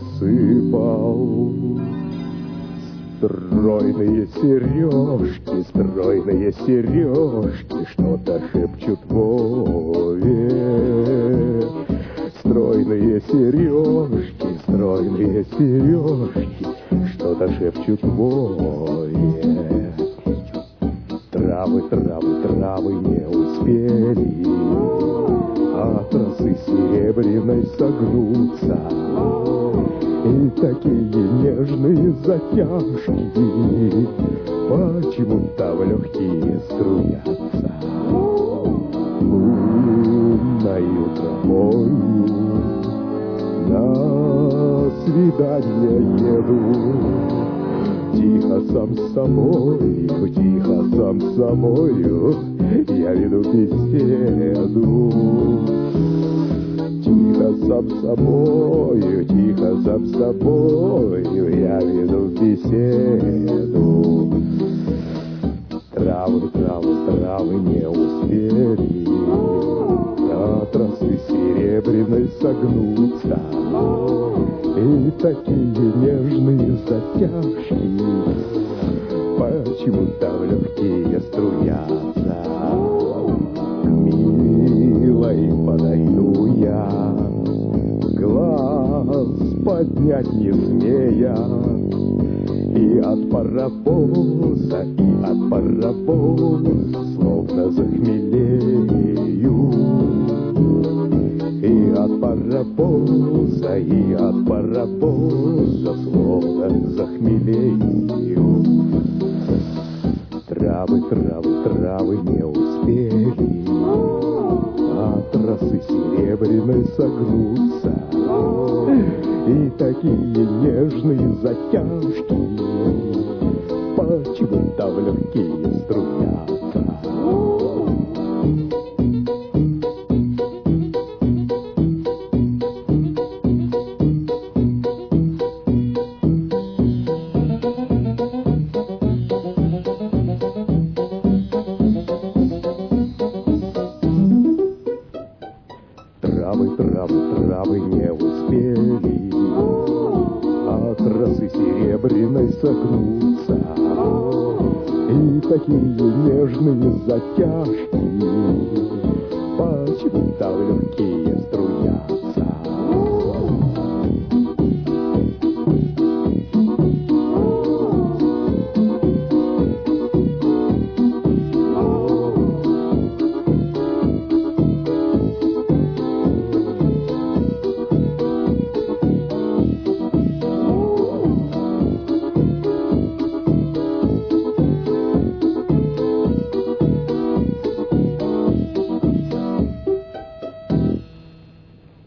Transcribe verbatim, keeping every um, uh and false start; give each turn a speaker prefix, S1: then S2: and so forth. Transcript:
S1: рассыпал. Стройные сережки, стройные сережки что-то шепчут Вове. Стройные сережки, стройные сережки что-то шепчут Вове. Травы, травы, травы не успели от росы серебряной согнуться, и такие нежные затяжки почему-то в легкие струятся. Лунною тропою на свидание еду. Тихо сам с собою, тихо сам с собою я веду беседу. Тихо сам с собою, тихо сам с собою я веду беседу. Травы, травы, травы не успели от росы серебряной согнуться, и такие нежные затяжки почему-то в легкие струятся. К милой подойду я, глаз поднять не смея, и от паровоза, и от паровоза словно захмелею. И от паровоза, и от паровоза словно захмелею. Травы, травы, травы не успели от росы серебряной согнуться, и такие нежные затяжки почему-то в легкие струятся. Травы, травы, травы не успели от росы серебряной согнуться, и такие нежные затяжки почему-то в легкие струятся.